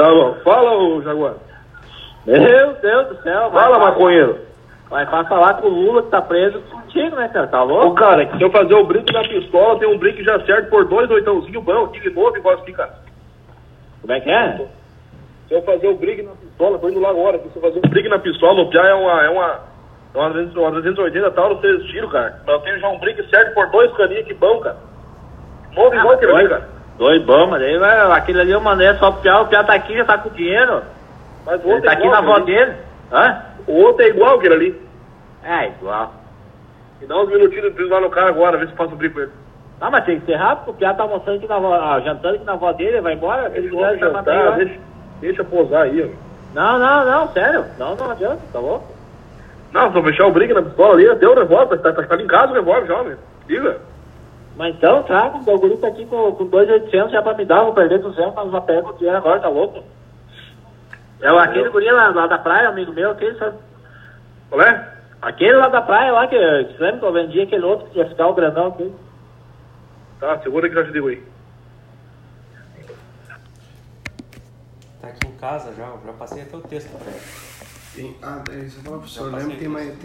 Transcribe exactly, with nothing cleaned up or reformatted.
Tá bom. Fala, ô Jaguar. Meu Deus do céu. Fala, vai, maconheiro. Vai pra falar com o Lula que tá preso contigo, né, cara? Tá louco? Ô, cara, se eu fazer o brinco na pistola, tem um brinco já certo por dois oitãozinho bom, de novo, igual assim, cara. Como é que é? Se eu fazer o brinco na pistola, tô indo lá agora. Se eu fazer um brinco na pistola, o Piá é uma... É uma... É uma trezentos e oitenta tal, não sei tiro, cara. Mas eu tenho já um brinco certo por dois caninhos que bom, cara. Novo Ah, igual aquele ali, cara. Dois bom, mas aí vai, aquele ali eu mandei só pro Piá, o Piá tá aqui, já tá com dinheiro. Mas o Ele outro tá é aqui igual, na avó aquele ali. dele. Hã? O outro é igual aquele ali. É, igual. Me dá uns minutinhos de lá no cara agora, ver se passa o brinco com ele. Ah, mas tem que ser rápido, porque o Piá tá almoçando aqui na avó, ah, jantando aqui na avó dele, vai embora, ele Deixa, já jantar, mandei lá. deixa, deixa posar aí, ó. Não, não, não, sério. Não, não adianta, tá louco? Não, se eu fechar o brinco na pistola ali, deu o revólver, tá, tá, tá em casa o revólver já, meu. Liga. Mas então, tá, o guri tá aqui com, com dois mil e oitocentos já pra me dar, vou perder duzentos, mas já pego o dinheiro agora, tá louco? É o- aquele guri lá, lá da praia, amigo meu, aquele, sabe? Qual é? Aquele lá da praia lá, que, que lembra que eu vendi aquele outro que ia ficar o grandão aqui. Tá, segura que eu já te digo aí. Tá aqui em casa já, já passei até o texto pra ele. Tem, ah, é, isso eu falo pro Já senhor, passei lembra que tem isso. mais.